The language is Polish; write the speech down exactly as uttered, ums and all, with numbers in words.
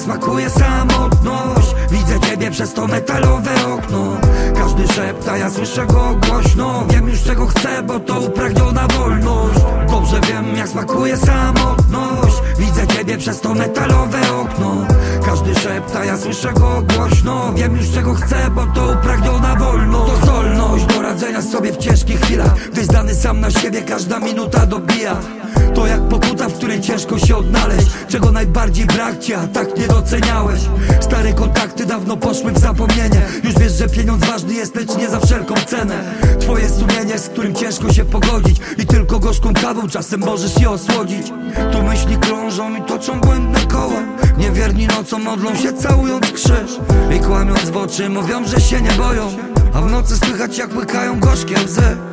jak smakuje samotność. Widzę ciebie przez to metalowe okno. Każdy szepta, ja słyszę go głośno. Wiem już czego chcę, bo to upragniona wolność. Dobrze wiem jak smakuje samotność. Widzę ciebie przez to metalowe okno. Każdy szepta, ja słyszę go głośno. Wiem już czego chcę, bo to upragniona wolność. To zdolność do radzenia sobie w ciężkich chwilach. Gdy zdany sam na siebie każda minuta dobija. To jak pokuta, w której ciężko się odnaleźć. Czego najbardziej brak ci, a tak nie doceniałeś. Stare kontakty dawno poszły w zapomnienie. Już wiesz, że pieniądz ważny jest, lecz nie za wszelką cenę. Twoje sumienie, z którym ciężko się pogodzić. I tylko gorzką kawą czasem możesz je osłodzić. Tu myśli krążą i toczą błędne koła. Niewierni nocą modlą się całując krzyż. I kłamiąc w oczy mówią, że się nie boją. A w nocy słychać jak łykają gorzkie łzy.